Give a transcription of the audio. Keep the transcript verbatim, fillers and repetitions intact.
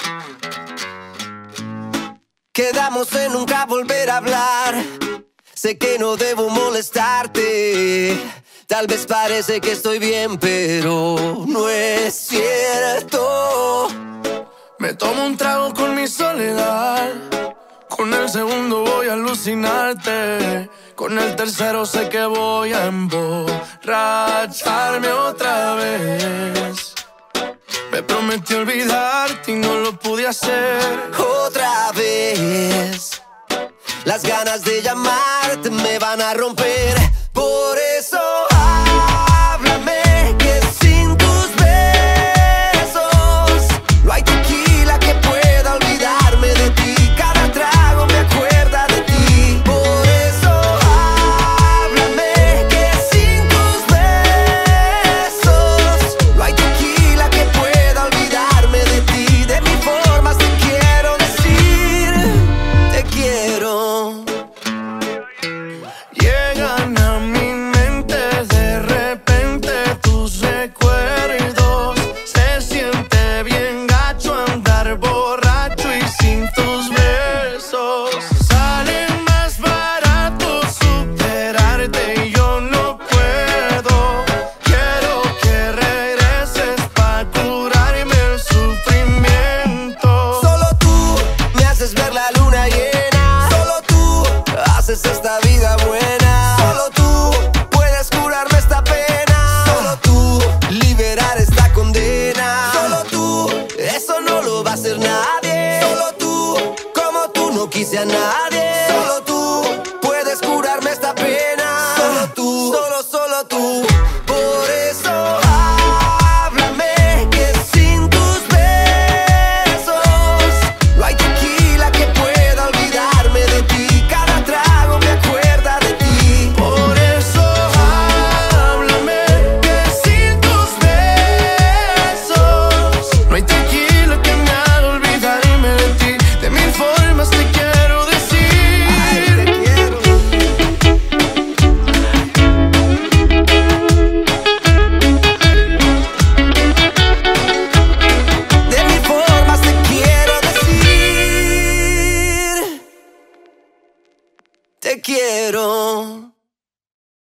Quedamos en nunca volver a hablar. Sé que no debo molestarte. Tal vez parece que estoy bien, pero no es cierto. Me tomo un trago con mi soledad. Con el segundo voy a alucinarte. Con el tercero sé que voy a emborracharme otra vez. Me prometí olvidarte y no lo pude hacer. Otra vez. Las ganas de llamarte me van a romper. Por eso háblame, que sin tus besos no hay tequila que pueda olvidarme de ti. Cada trago me acuerda de ti. Por eso háblame, que sin tus besos no hay tequila que pueda olvidarme de ti. De mil formas te quiero decir, te quiero. Llegan a mi mente de repente tus recuerdos. Se siente bien gacho andar borracho y sin tus besos. Sale más barato superarte y yo no puedo. Quiero que regreses pa' curarme el sufrimiento. Solo tú me haces ver la luna llena. Solo tú haces esta vida buena. Solo tú puedes curarme esta pena. Solo tú liberar esta condena. Solo tú, eso no lo va a hacer nadie. Solo tú, como tú no quise a nadie.